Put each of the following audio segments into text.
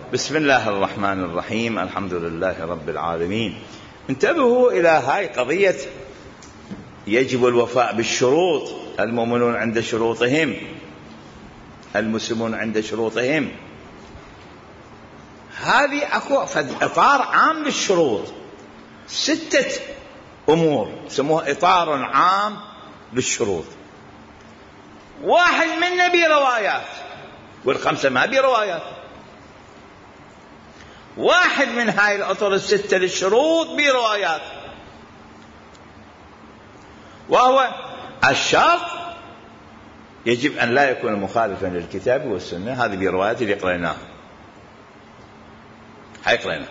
بسم الله الرحمن الرحيم. الحمد لله رب العالمين. انتبهوا إلى هاي قضية يجب الوفاء بالشروط. المؤمنون عند شروطهم، المسلمون عند شروطهم. هذه أكو إطار عام للشروط، 6 أمور سموها إطار عام للشروط. واحد منه بروايات والخمسة ما بروايات. واحد من هاي الأطر 6 للشروط بروايات، وهو الشرط يجب أن لا يكون مخالفا للكتاب والسنة. هذه بروايات اللي قريناها، هاي قريناها.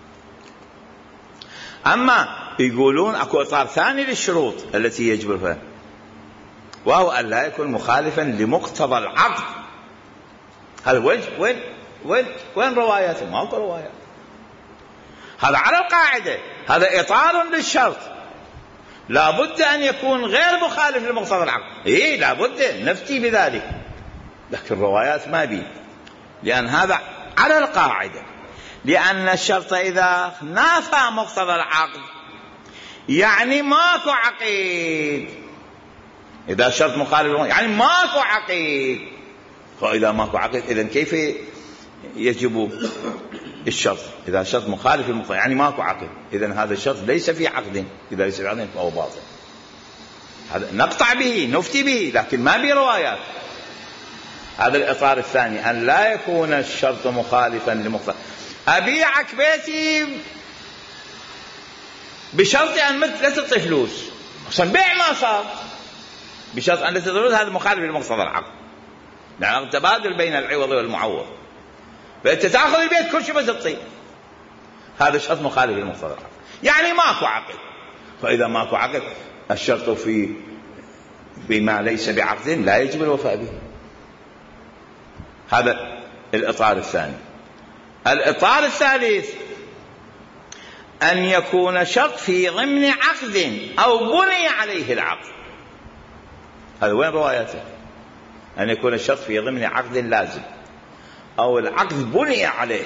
أما يقولون أكو إطار ثاني للشروط التي يجب الفهم، وهو أن لا يكون مخالفا لمقتضى العقد. هذا وين رواياته؟ ما أكو روايات. هذا على القاعدة، هذا إطار للشرط، لا بد أن يكون غير مخالف لمقتضى العقد. لا بد نفتي بذلك، لكن الروايات ما بي، لأن هذا على القاعدة. لأن الشرط إذا نافى مقتضى العقد يعني ماكو عقيد. إذا الشرط مخالف يعني ماكو عقيد، فإذا ماكو عقيد إذن كيف يجب الشرط؟ إذا الشرط مخالف للمقتضى يعني ماكو عقد، إذن هذا الشرط ليس في عقد. إذا ليس في عقد فهو باطل. هذا نقطع به، نفتي به، لكن ما به روايات. هذا الإطار الثاني، أن لا يكون الشرط مخالفا للمقتضى. أبيعك بيتي بشرط أن لا تعطي فلوس، أصلا بيع ما صار، بشرط أن لا تعطي فلوس، هذا مخالف للمقتضى العقد، يعني تبادل بين العوض والمعوض. فأنت تأخذ البيت كل شيء بس تعطي، هذا شرط مخالف للمقتضى العقد، يعني ماكو عقد. فإذا ماكو عقد الشرط في بما ليس بعقد لا يجب الوفاء به. هذا الإطار الثاني. الإطار الثالث أن يكون شرط في ضمن عقد أو بني عليه العقد. هذا وين روايته؟ أن يكون الشرط في ضمن عقد لازم أو العقد بني عليه.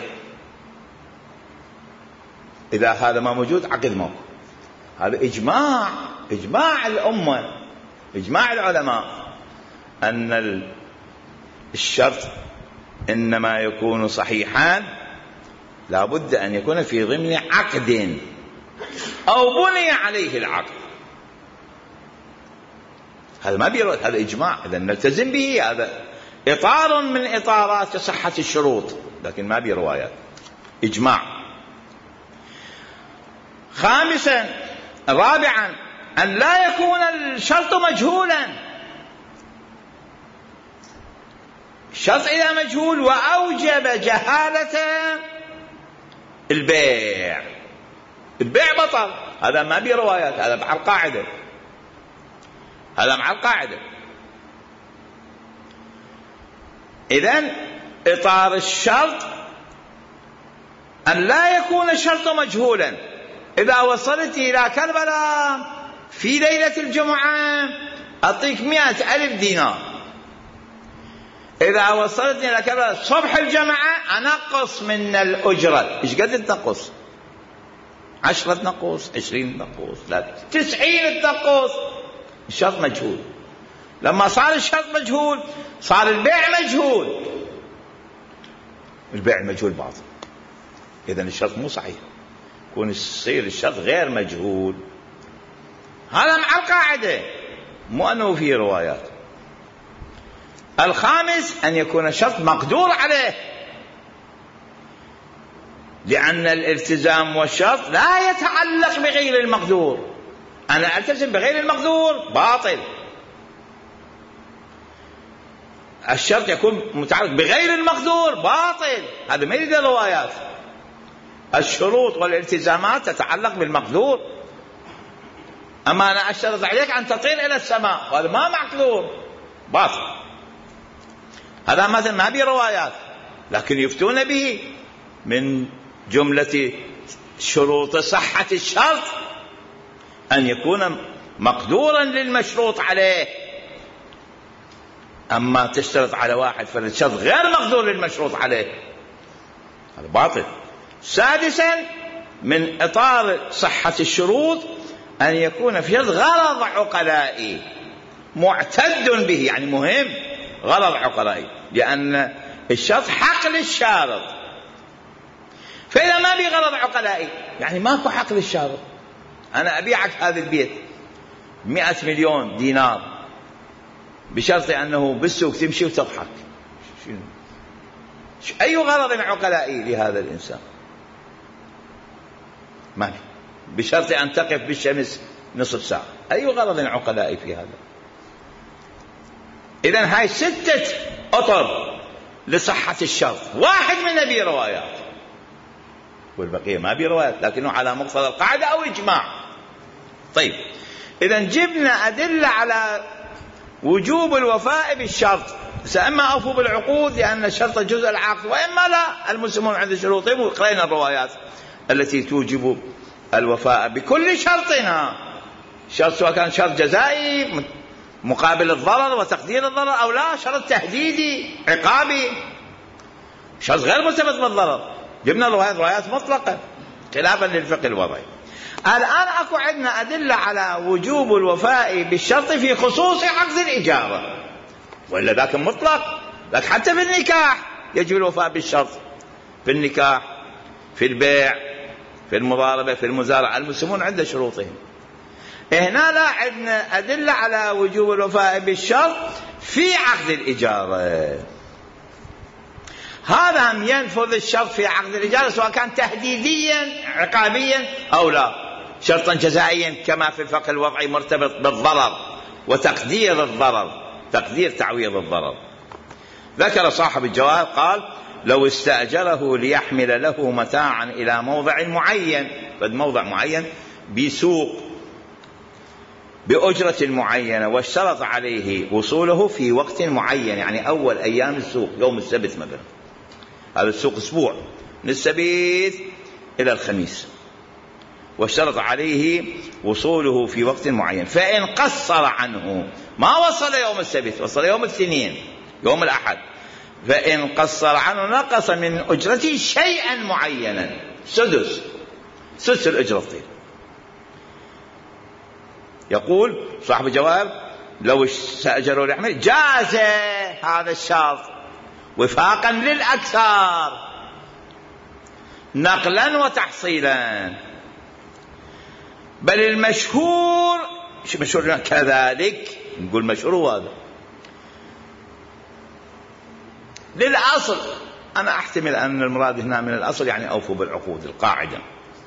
إذا هذا ما موجود عقد ماكو. هذا إجماع الأمة، إجماع العلماء، أن الشرط إنما يكون صحيحا لا بد أن يكون في ضمن عقد أو بني عليه العقد. هذا ما بيرد، هذا إجماع، إذا نلتزم به. هذا إطار من إطارات صحة الشروط، لكن ما بروايات، إجماع. خامسا رابعا أن لا يكون الشرط مجهولا. الشرط إذا مجهول وأوجب جهالة البيع بطل، هذا ما بروايات، هذا مع القاعدة، هذا مع القاعدة. إذن إطار الشرط أن لا يكون الشرط مجهولا. إذا وصلت إلى كربلاء في ليلة الجمعة أعطيك 100,000 دينار. إذا وصلت إلى كربلاء صبح الجمعة أنقص من الأجرة. إيش قد تنقص؟ 10 تنقص، 20 تنقص، 90 تنقص. الشرط مجهول. لما صار الشرط مجهول صار البيع مجهول. البيع مجهول باطل، إذن الشرط مو صحيح. يكون يصير الشرط غير مجهول، هذا مع القاعدة، مو أنه فيه روايات. الخامس أن يكون الشرط مقدور عليه، لأن الالتزام والشرط لا يتعلق بغير المقدور. أنا ألتزم بغير المقدور باطل. الشرط يكون متعلق بغير المقدور باطل، هذا ما يريد روايات. الشروط والالتزامات تتعلق بالمقدور. أما أنا أشترط عليك أن تطير إلى السماء، وهذا ما مقدور، باطل. هذا مثلا ما به روايات، لكن يفتون به. من جملة شروط صحة الشرط أن يكون مقدورا للمشروط عليه. أما تشترط على واحد فالشرط غير مقدور للمشروط عليه، هذا باطل. سادسا من إطار صحة الشروط أن يكون في غرض عقلائي معتد به، يعني مهم، غرض عقلائي، لأن الشرط حق للشارط. فإذا ما بي غرض عقلائي يعني ماكو حق للشارط. أنا أبيعك هذا البيت 100 مليون دينار بشرط أنه بالسوق تمشي وتضحك. أي غرض عقلائي لهذا الإنسان؟ ما في. بشرط أن تقف بالشمس نصف ساعة. أي غرض عقلائي في هذا؟ إذن هاي 6 أطر لصحة الشرط. واحد من بي روايات والبقية ما بي روايات، لكنه على مقتضى القاعدة أو إجماع. طيب، إذن جبنا أدلة على وجوب الوفاء بالشرط. سأما أوفوا بالعقود لأن الشرط جزء العقد، وإما لا، المسلمون عند شروطهم، وقرأنا الروايات التي توجب الوفاء بكل شرطنا. شرط سواء كان شرط جزائي مقابل الضرر وتقدير الضرر، أو لا شرط تهديدي عقابي، شرط غير مرتبط بالضرر. جبنا روايات مطلقة خلافا للفقه الوضعي. الآن أكو عندنا أدلة على وجوب الوفاء بالشرط في خصوص عقد الإجارة، وإلا ذاك مطلق. لكن حتى في النكاح يجب الوفاء بالشرط، في النكاح، في البيع، في المضاربة، في المزارعة، المسلمون عند شروطهم. هنا لا عندنا أدلة على وجوب الوفاء بالشرط في عقد الإجارة. هذا ينفذ الشرط في عقد الإجارة سواء كان تهديديا عقابيا أو لا، شرطا جزائيا كما في الفقه الوضعي مرتبط بالضرر وتقدير الضرر، تقدير تعويض الضرر. ذكر صاحب الجواب قال: لو استأجره ليحمل له متاعا إلى موضع معين، موضع معين بسوق بأجرة معينة، واشترط عليه وصوله في وقت معين، يعني أول أيام السوق يوم السبت مثلا، هذا السوق أسبوع من السبت إلى الخميس، واشترط عليه وصوله في وقت معين، فإن قصر عنه ما وصل يوم السبت، وصل يوم الاثنين يوم الأحد، فإن قصر عنه نقص من أجرته شيئا معينا، سدس الأجرة. يقول صاحب الجواب: لو استأجروا ليحمل جاز هذا الشرط وفاقا للأكثر نقلا وتحصيلا، بل المشهور مشهور كذلك، نقول مشهور هذا للأصل. أنا أحتمل أن المراد هنا من الأصل يعني أوفوا بالعقود، القاعدة،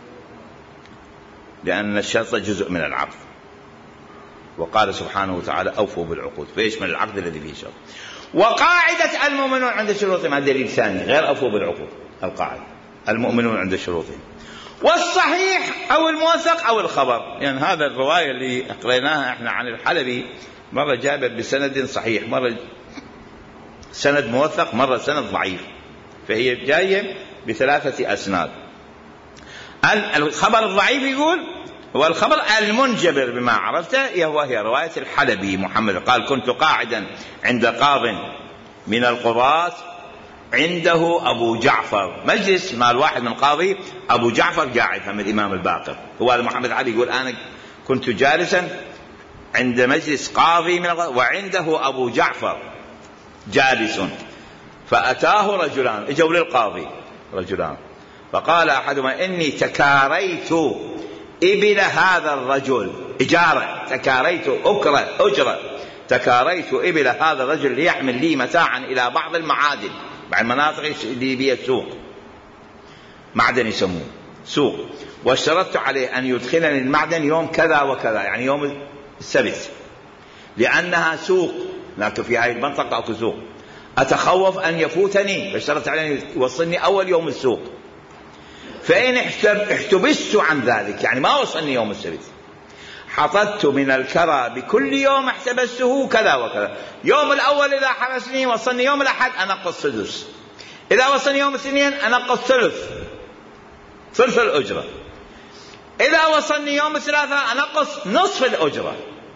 لأن الشرط جزء من العقد، وقال سبحانه وتعالى أوفوا بالعقود، فيشمل العقد الذي فيه شرط. وقاعدة المؤمنون عند شروطهم، هذا دليل ثاني غير أوفوا بالعقود، القاعدة المؤمنون عند شروطهم. والصحيح أو الموثق أو الخبر، يعني هذا الرواية اللي قريناها احنا عن الحلبي مرة جابت بسند صحيح، مرة سند موثق، مرة سند ضعيف، فهي جاية بثلاثة أسناد. الخبر الضعيف يقول هو الخبر المنجبر بما عرفته، وهي رواية الحلبي محمد قال: كنت قاعدا عند قاض من القضاة عنده أبو جعفر، مجلس مال واحد من قاضي، أبو جعفر قاعد هم الإمام الباقر، هو محمد علي يقول: أنا كنت جالسا عند مجلس قاضي من القضاة وعنده أبو جعفر جالس، فأتاه رجلان، اجوا للقاضي رجلان، فقال أحدهما: إني تكاريت إبل هذا الرجل، إجارة، تكاريت أجرة، تكاريت إبل هذا الرجل ليحمل لي متاعا إلى بعض المعادن، بعد المناطق اللي بيها السوق، معدن يسموه سوق، واشترطت عليه أن يدخلني المعدن يوم كذا وكذا، يعني يوم السبت، لأنها سوق، لكن في هذه المنطقة أكو سوق، أتخوف أن يفوتني، فاشترطت عليه أن يوصلني أول يوم السوق، فإن احتبست عن ذلك، يعني ما وصلني يوم السبت، حطت من الكرى بكل يوم احتبسته كذا وكذا، يوم الأول إذا حبسني وصلني يوم الأحد أنقص سدس، إذا وصلني يوم الاثنين أنقص ثلث الأجرة، إذا وصلني يوم الثلاثاء أنقص نصف الأجرة،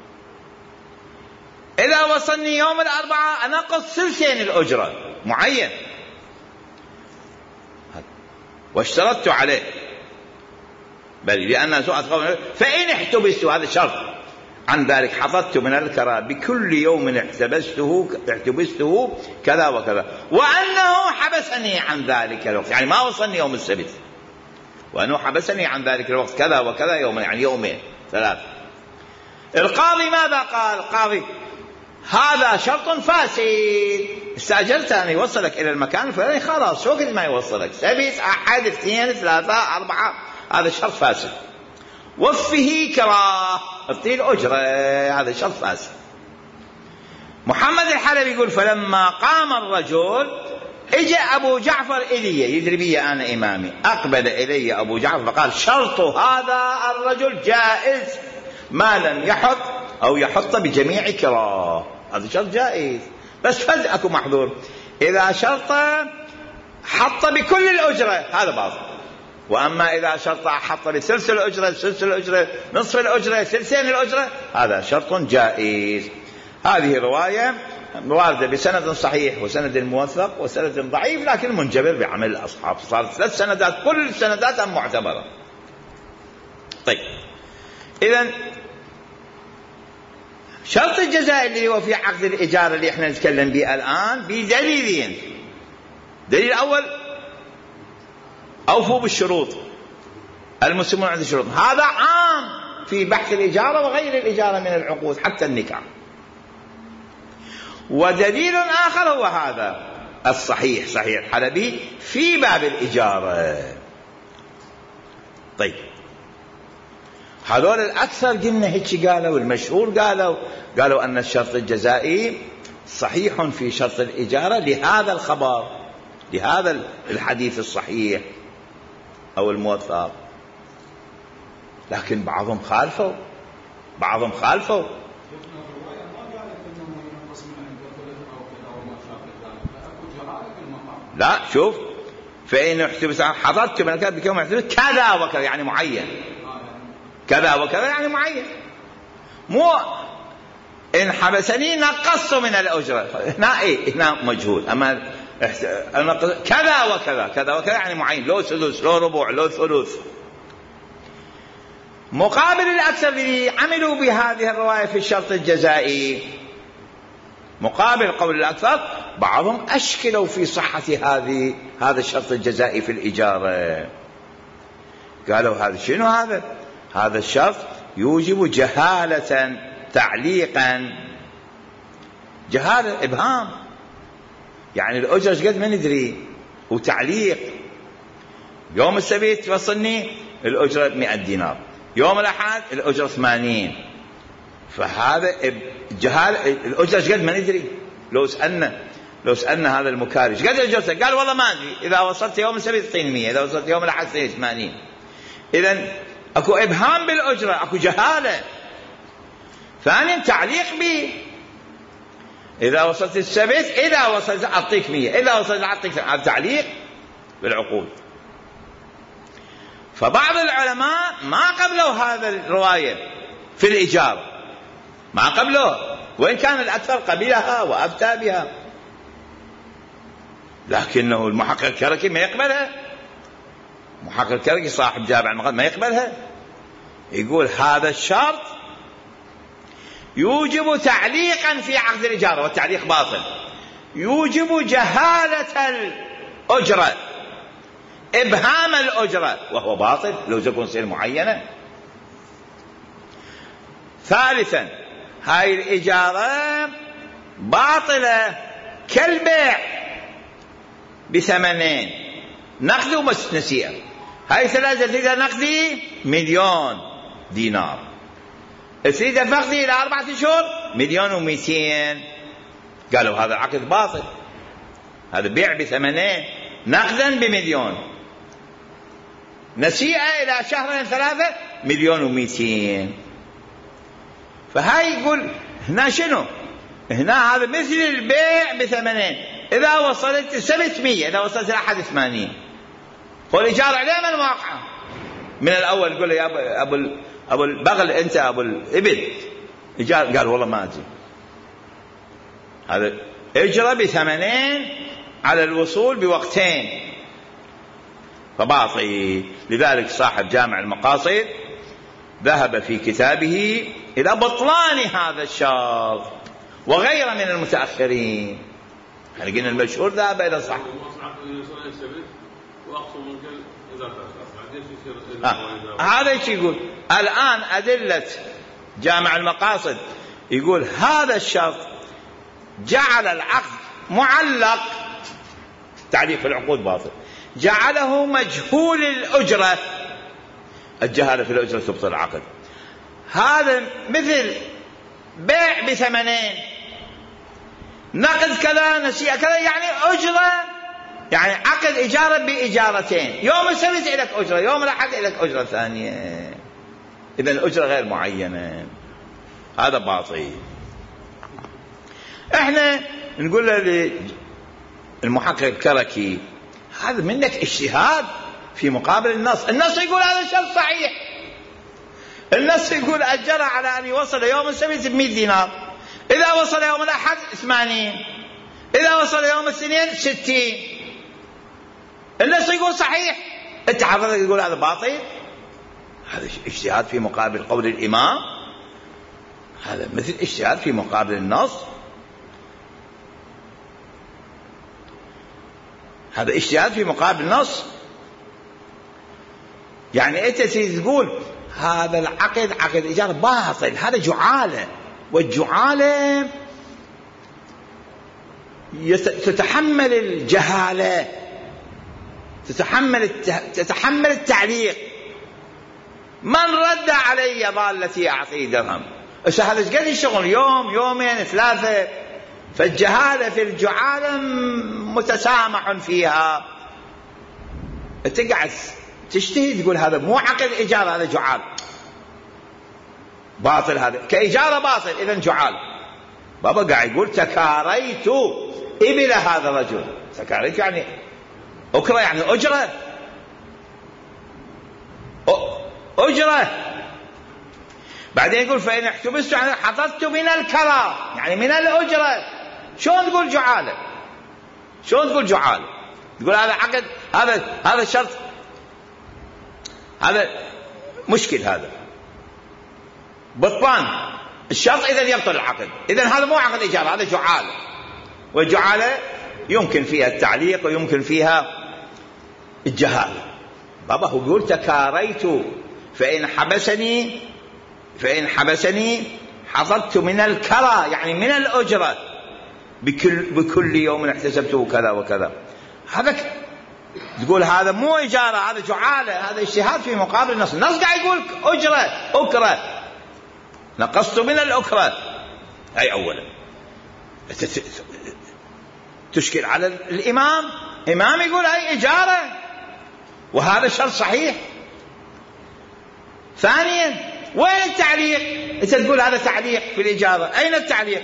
إذا وصلني يوم الأربعاء أنقص ثلثين الأجرة، معين. واشترطت عليه بل لأن سوء فإن احتبسته، هذا شرط، عن ذلك حفظت من الكرى بكل يوم احتبسته كذا وكذا، وأنه حبسني عن ذلك الوقت، يعني ما وصلني يوم السبت، وأنه حبسني عن ذلك الوقت كذا وكذا يوما، يعني يومين 3. القاضي ماذا قال؟ القاضي هذا شرط فاسد، استأجرت أن يوصلك إلى المكان الفلاني، خلاص شو كنت ما يوصلك، سبت 1 2 3 4، هذا شرط فاسد. وفه كراه، اعطيه الأجرة، هذا شرط فاسد. محمد الحلبي يقول فلما قام الرجل اجى أبو جعفر إلي يدري بي أنا إمامي، أقبل إلي أبو جعفر فقال شرط هذا الرجل جائز ما لم يحط أو يحط بجميع كراه، هذا شرط جائز، بس فز أكو محظور، إذا شرط حط بكل الأجرة هذا باطل، وأما إذا شرط حط بثلث الأجرة، ثلث الأجرة، نصف الأجرة، ثلثين الأجرة، هذا شرط جائز. هذه رواية واردة بسند صحيح وسند موثق وسند ضعيف، لكن منجبر بعمل الأصحاب، صارت 3 سندات، كل السندات معتبرة. طيب إذن شرط الجزاء اللي هو في عقد الإجارة اللي احنا نتكلم به الآن بدليلين. دليل أول أوفوا بالشروط، المسلمون عند الشروط، هذا عام في بحث الإجارة وغير الإجارة من العقود حتى النكاح. ودليل آخر هو هذا الصحيح، صحيح الحلبي في باب الإجارة. طيب هذول الأكثر قلنا هيك قالوا، المشهور قالوا أن الشرط الجزائي صحيح في شرط الإجارة لهذا الخبر، لهذا الحديث الصحيح أو الموثق، لكن بعضهم خالفوا. لا شوف، فإن احتبس حضرت من الكتاب بكم احتبس كذا وكذا يعني معين، كذا وكذا يعني معين، مو إن حبسني نقصت من الأجرة، هنا مجهول، أما كذا وكذا كذا وكذا يعني معين، لو سدس لو ربع لو ثلث. مقابل الأكثر اللي عملوا بهذه الرواية في الشرط الجزائي، مقابل قول الأكثر بعضهم أشكلوا في صحة هذا الشرط الجزائي في الإجارة، قالوا هذا شنو هذا الشرط يوجب جهالة تعليقا، جهالة إبهام، يعني الأجرة قد ما ندري، وتعليق يوم السبت توصلني الأجرة 100 دينار، يوم الأحد الأجرة 80، فهذا جهال، الأجرة قد ما ندري. لو سألنا هذا المكارج قد الأجرة، قال والله ما أدري، إذا وصلت يوم السبت تعطيني 100، إذا وصلت يوم الأحد 80. إذن أكو إبهام بالأجرة، أكو جهالة. ثانيا تعليق به، إذا وصلت السبت إذا وصلت أعطيك 100، إذا وصلت أعطيك، تعليق بالعقود. فبعض العلماء ما قبلوا هذا الرواية في الإجارة، ما قبلوا، وإن كان الأكثر قبلها وأفتى بها، لكنه المحقق الكركي ما يقبلها، محقق الكركي صاحب جامع المقدمة ما يقبلها، يقول هذا الشرط يوجب تعليقا في عقد الإجارة، والتعليق باطل، يوجب جهالة الأجرة، إبهام الأجرة، وهو باطل لو تكون سير معينة. ثالثا هاي الإجارة باطلة كالبيع ب2 نقد وبس نسيئة، هاي 3 نقدي 1,000,000 دينار، 3 فقدي إلى 4 أشهر 1,200,000، قالوا هذا العقد باطل، هذا بيع ب2 نقدا ب1,000,000، نسيئة إلى 2 3 1,200,000. فهاي يقول هنا شنو؟ هنا هذا مثل البيع ب8، إذا وصلت 700، إذا وصلت إلى 80، والإجارة عليه من واقعة من الأول، يقول له يا أبو البغل أنت أبو الإبل إجارة، قال والله ما أجي، هذا إجرة ب8 على الوصول بوقتين، فباطل. لذلك صاحب جامع المقاصد ذهب في كتابه إلى بطلان هذا الشرط وغير من المتأخرين. يعني قلنا المشهور ذهب إلى صح. هذا ايش يقول الآن؟ أدلة جامع المقاصد يقول هذا الشرط جعل العقد معلق، تعليق في العقود باطل، جعله مجهول الأجرة، الجهالة في الأجرة تبطل العقد. هذا مثل بيع بثمنين، نقد كذا نسيئة كذا، يعني أجرة، يعني عقد إجارة بإجارتين، يوم السبت لك أجرة، يوم الأحد لك أجرة ثانية، إذن الأجرة غير معينة، هذا باطل. احنا نقول للمحقق الكركي هذا منك اجتهاد في مقابل النص. النص يقول هذا شرط صحيح، النص يقول أجر على أن يوصل يوم السبت ب100 دينار، إذا وصل يوم الأحد 80، إذا وصل يوم الاثنين 60. النص يقول صحيح، أنت حضرتك يقول هذا باطل. هذا اجتهاد في مقابل قول الإمام، هذا مثل اجتهاد في مقابل النص، هذا اجتهاد في مقابل النص. يعني أنت تقول هذا العقد عقد إيجار باطل، هذا جعالة، والجعالة تتحمل الجهالة، تتحمل التعليق. من رد علي ضالتي أعطيه درهم. هذا ايش قد الشغل؟ يوم يومين 3. فالجهالة في الجعالة متسامح فيها. تقعد تجتهد تقول هذا مو عقد إيجار، هذا جعال باطل، هذا كإجارة باطل، إذن جعال. بابا قاعد يقول تكاريت إبل هذا الرجل، تكاريت يعني أكرة، يعني أجرة، أجرة. بعدين يقول فإن احتبست يعني حطت من الكرى، يعني من الأجرة. شلون تقول جعالة؟ شلون تقول جعالة؟ تقول هذا عقد، هذا شرط، هذا مشكل، هذا بطلان الشرط، إذن يبطل العقد، إذن هذا مو عقد إيجار، هذا جعالة. والجعالة يمكن فيها التعليق ويمكن فيها الجهالة. بابا هو يقول تكاريت فإن حبسني حصدت من الكرى، يعني من الأجرة، بكل يوم احتسبته كذا وكذا. هذا تقول هذا مو إجارة، هذا جعالة، هذا اجتهاد في مقابل النص. النص قاعد يقول أجرة، أكرة، نقصت من الأكرة. أي أولا تشكل على الإمام، إمام يقول هاي إجارة وهذا شرط صحيح. ثانيا وين التعليق؟ أنت تقول هذا تعليق في الإجارة، أين التعليق؟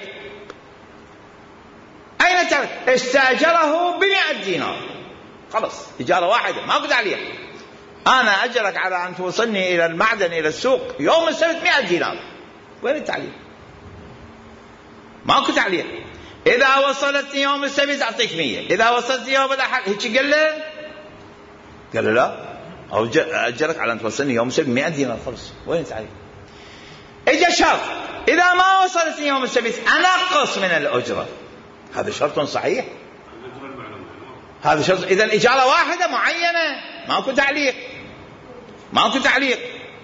أين التعليق؟ استأجره ب100 دينار، خلص إجارة واحدة، ما أقول تعليق. أنا أجرك على أن توصلني إلى المعدن إلى السوق يوم السبت 100 دينار، وين التعليق؟ ما أكو تعليق. إذا وصلتني يوم السبت أعطيك 100، إذا وصلتني يوم الأحد هيك قال له؟ قال له لا، أجرك على أن توصلني يوم السبت 100 دينار، خلص، وين التعليق؟ إجا شرط إذا ما وصلتني يوم السبت أنقص من الأجرة، هذا شرط صحيح، هذا شرط. إذا إجارة واحدة معينة، ما أكو تعليق، ما أكو تعليق.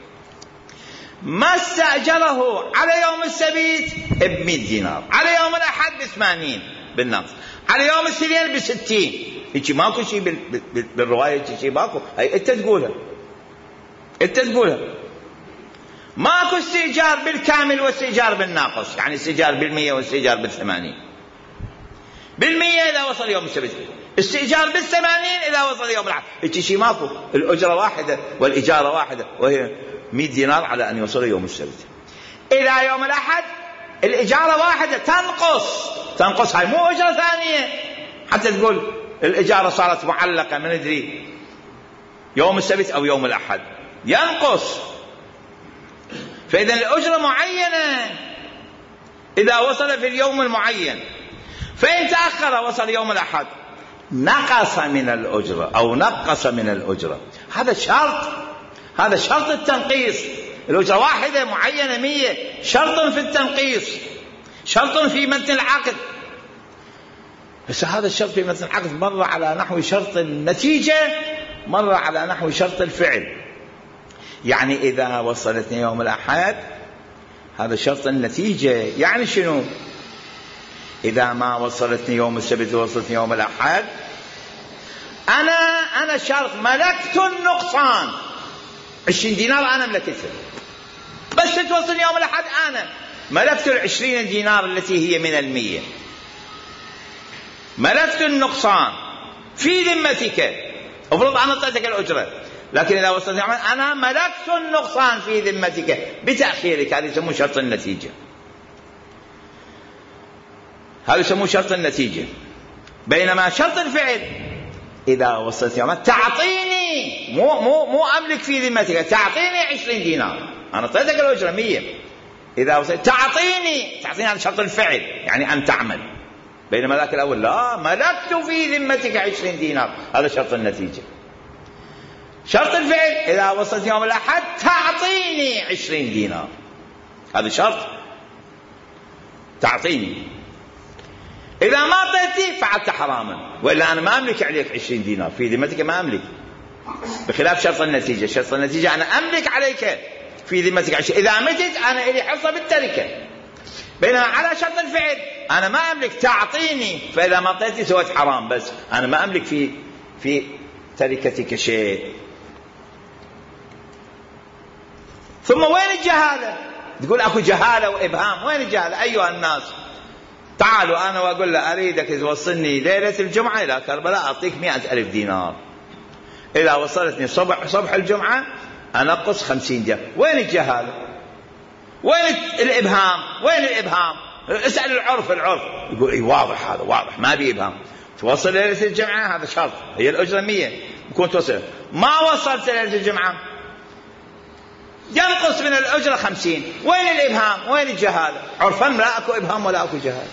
ما استأجره على يوم السبت ب100 دينار، على يوم الأحد ب80 بالنقص، على يوم الاثنين ب60. هيك ماكو شيء بالرواية، شيء ماكو، هي أنت تقولها، أنت تقولها. ماكو استئجار بالكامل واستئجار بالناقص، يعني استئجار ب100 واستئجار ب80. ب100 إذا وصل يوم السبت، استئجار ب80 إذا وصل يوم الأحد. هيك شيء ماكو، الأجرة واحدة والإجارة واحدة، وهي 100 دينار على أن يوصل يوم السبت. إلى يوم الأحد الإجارة واحدة تنقص، هاي مو أجرة ثانية حتى تقول الإجارة صارت معلقة، من ندري يوم السبت أو يوم الأحد ينقص. فإذا الأجرة معينة إذا وصل في اليوم المعين، فإن تأخر وصل يوم الأحد نقص من الأجرة أو نقص من الأجرة، هذا شرط، هذا شرط التنقيص. الأجرة واحدة معينة 100، شرط في التنقيص، شرط في متن العقد. بس هذا الشرط في متن العقد مر على نحو شرط النتيجة، مر على نحو شرط الفعل. يعني إذا وصلتني يوم الأحد هذا شرط النتيجة. يعني شنو؟ إذا ما وصلتني يوم السبت وصلتني يوم الأحد، أنا شرط ملكت النقصان، 20 دينار أنا ملكتها، بس توصلني يوم الأحد أنا ملكت 20 دينار التي هي من 100. ملكت النقصان في ذمتك، افرض أنا أعطيتك الأجرة، لكن إذا وصلتني أنا ملكت النقصان في ذمتك بتأخيرك. هذا يسموه شرط النتيجة، هذا يسموه شرط النتيجة. بينما شرط الفعل إذا وصلت يوم تعطيني، مو أملك في ذمتك، تعطيني 20 دينار، أنا أعطيتك الأجرة 100، إذا وصلت تعطيني هذا شرط الفعل، يعني أن تعمل. بينما ذاك الأول لا، ملكت في ذمتك 20 دينار، هذا شرط النتيجة. شرط الفعل إذا وصلت يوم الأحد تعطيني 20 دينار، هذا شرط تعطيني. إذا ما أعطيتني فعلت حراما، وإلا أنا ما أملك عليك 20 دينار في ذمتك، ما أملك. بخلاف شرط النتيجة، شرط النتيجة أنا أملك عليك في ذمتك 20، إذا متت أنا إلي حصة بالتركة. بينما على شرط الفعل أنا ما أملك، تعطيني، فإذا ما أعطيتني سويت حرام، بس أنا ما أملك في تركتك شيء. ثم وين الجهالة؟ تقول أكو جهالة وإبهام. وين الجهالة أيها الناس؟ تعالوا أنا وأقول له أريدك توصلني ليلة الجمعة إلى كربلاء، أعطيك 100,000 دينار. إذا وصلتني صبح الجمعة أنقص 50 دينار. وين الجهالة؟ وين الإبهام؟ وين الإبهام؟ اسأل العرف يقول إيه واضح، هذا واضح ما بي إبهام. توصل ليلة الجمعة هذا شرط، هي الأجرة 100 يكون توصل. ما وصلت ليلة الجمعة ينقص من الأجرة 50. وين الإبهام؟ وين الجهالة؟ عرفا لا أكو إبهام ولا أكو جهالة،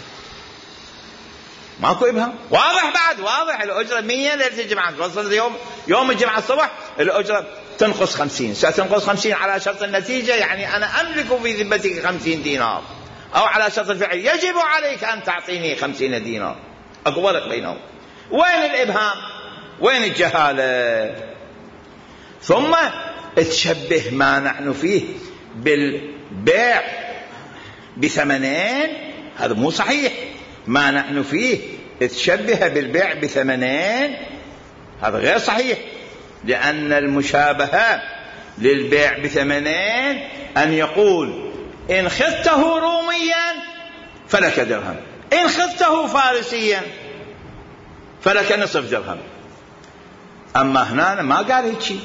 ماكو إبهام، واضح بعد واضح. الأجرة 100 ليلة الجمعة، توصل يوم الجمعة الصبح الأجرة تنقص 50. ستنقص 50 على شرط النتيجة، يعني أنا أملك في ذمتك 50 دينار، أو على شرط الفعل يجب عليك أن تعطيني 50 دينار. أكو فرق بينهم. وين الإبهام؟ وين الجهالة؟ ثم تشبه ما نحن فيه بالبيع بثمنين، هذا مو صحيح. ما نحن فيه تشبه بالبيع بثمنين، هذا غير صحيح. لأن المشابهة للبيع بثمنين أن يقول إن خذته روميا فلك درهم، إن خذته فارسيا فلك نصف درهم. أما هنا ما قال هيك شيء،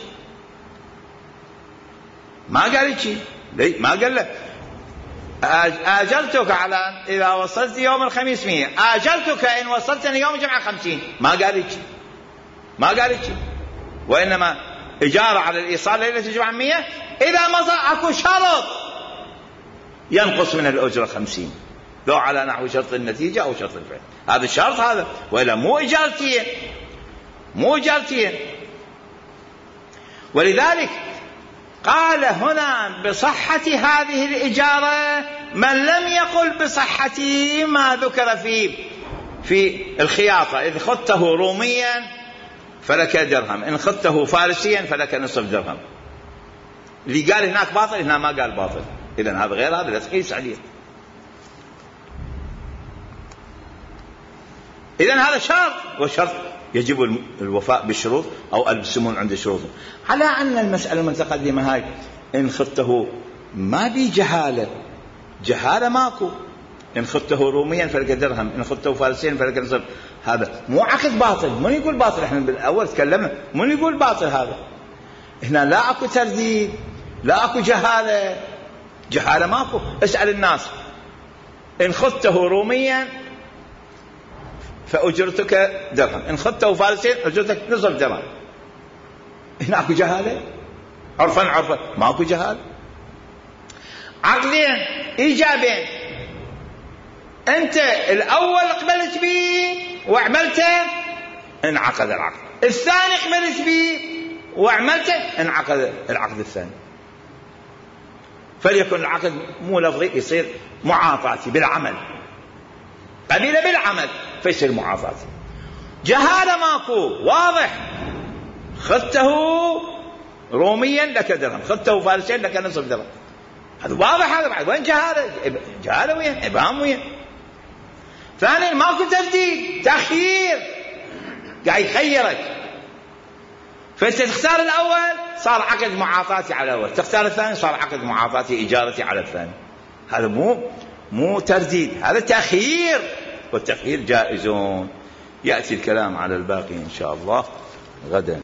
ما قال هيك شيء. ما قال له آجلتك على إذا وصلت يوم الخميس 100، آجلتك إن وصلتني يوم الجمعة 50. ما قال هيك، ما قال هيك. وإنما إجارة على الإيصال ليلة الجمعة 100، إذا مضى أكو شرط ينقص من الأجرة 50، لو على نحو شرط النتيجة أو شرط الفعل. هذا الشرط هذا، وإلا مو إجارتين، مو إجارتين. ولذلك قال هنا بصحة هذه الإجارة من لم يقل بصحة ما ذكر في الخياطة. إذ خذته روميا فلك درهم، إن خذته فارسيا فلك نصف درهم. اللي قال هناك باطل هنا ما قال باطل. إذن هذا غير هذا، لا تقيس عليه. إذن هذا شرط، والشرط يجب الوفاء بالشروط أو السمون عند شروطه. على أن المسألة المتقدمة هاي إن خذته ما بي جهالة ماكو. إن خذته روميا فلك درهم، إن خذته فارسيا فلك نصف. هذا مو عقد باطل. من يقول باطل؟ احنا بالأول تكلمنا من يقول باطل. هذا هنا لا أكو ترديد، لا أكو جهالة ماكو. اسأل الناس إن خذته روميا فأجرتك درهم، إن خذته فارسيا أجرتك نصف درهم. هنا أكو جهالة؟ عرفا ما أكو جهالة. عقلين إيجابين، أنت الأول قبلت به وعملته، انعقد العقد. الثاني قبلت به وعملته انعقد العقد الثاني. فليكن العقد مو لفظي، يصير معاطاتي بالعمل، قبيل بالعمل فيصير معاطاتي. جهالة ماكو، واضح. خذته روميا لك درهم، خذته فارسيا لك نصف درهم، هذا واضح. هذا بعد وين جهالة؟ جهالة وين؟ إبهام وين؟ ثانيا ماكو تجديد، تخيير، قاعد يخيرك. فأنت تختار الأول صار عقد معاطاتي على الأول، تختار الثاني صار عقد معاطاتي إجارتي على الثاني. هذا مو ترديد، هذا تخيير، والتخيير جائز. يأتي الكلام على الباقي إن شاء الله غدا.